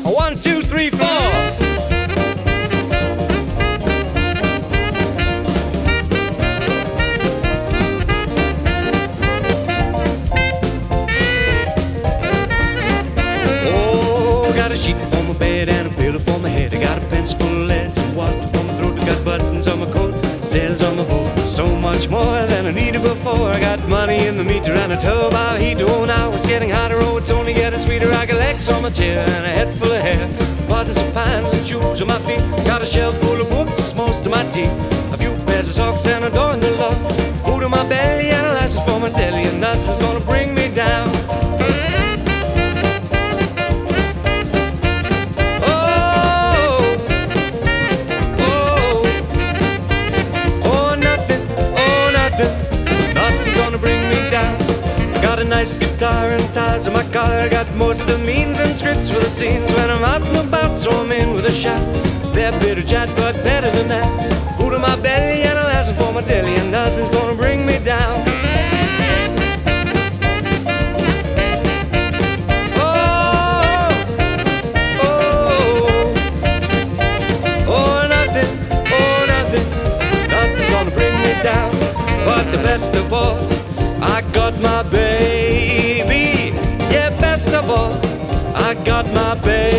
1, 2, 3, 4. Got a sheet for my bed and a pillow for my head. I got a pencil full of lead, some water for my throat. I got buttons on my coat, sails on my boat. So much more than I needed before. I got money in the meter and a tub out heat. Oh, now it's getting hotter, oh, it's only getting sweeter. I got legs on my chair and a head full of hair, buttons of pants and shoes on my feet. Got a shelf full of books, most of my tea, a few pairs of socks and a door in the lock. Food in my belly and a license for my telly, and nothing's gonna bring me down. Got a nice guitar and ties in my car. I got most of the means and scripts for the scenes when I'm out and about, so I'm in with a shot. They're bitter chat, but better than that. Food in my belly and a license for my telly, and nothing's gonna bring me down. Nothing's gonna bring me down. But the best of all, I got my baby. Yeah, best of all, I got my baby.